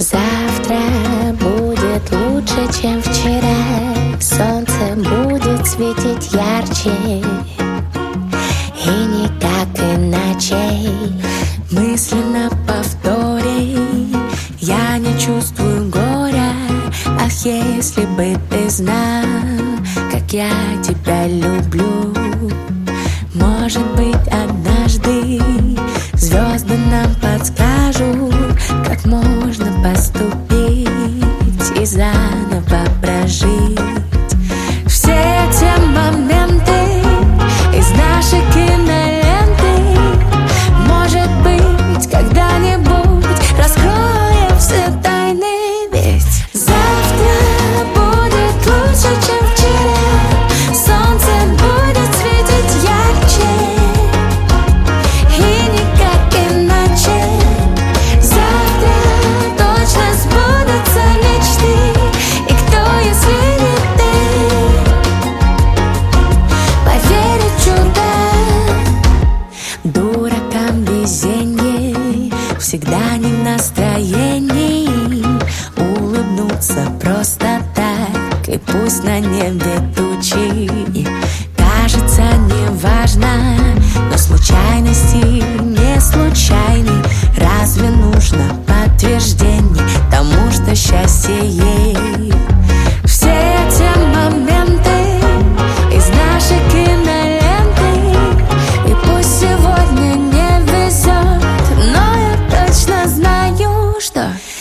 Завтра будет лучше, чем вчера. Солнце будет светить ярче, и никак иначе. Мысленно повтори: я не чувствую горя. Ах, если бы ты знал, как я тебя люблю. Может быть, однажды звезды нам подскажут, как можно поступить и заново прожить все те моменты из нашей киноленты. Может быть, когда-нибудь раскроем все тайны, ведь завтра будет лучше, чем вчера. Солнце будет светить ярче, и никак иначе. Завтра точно сбудутся мечты. И кто, если не ты, поверит в чудо? Дуракам везенье всегда не в настроении улыбнуться просто так. И пусть на небе тучи, кажется, неважно, но случайности не случайны. Разве нужно подтверждение тому, что счастье есть? Все эти моменты из нашей киноленты. И пусть сегодня не везет, но я точно знаю, что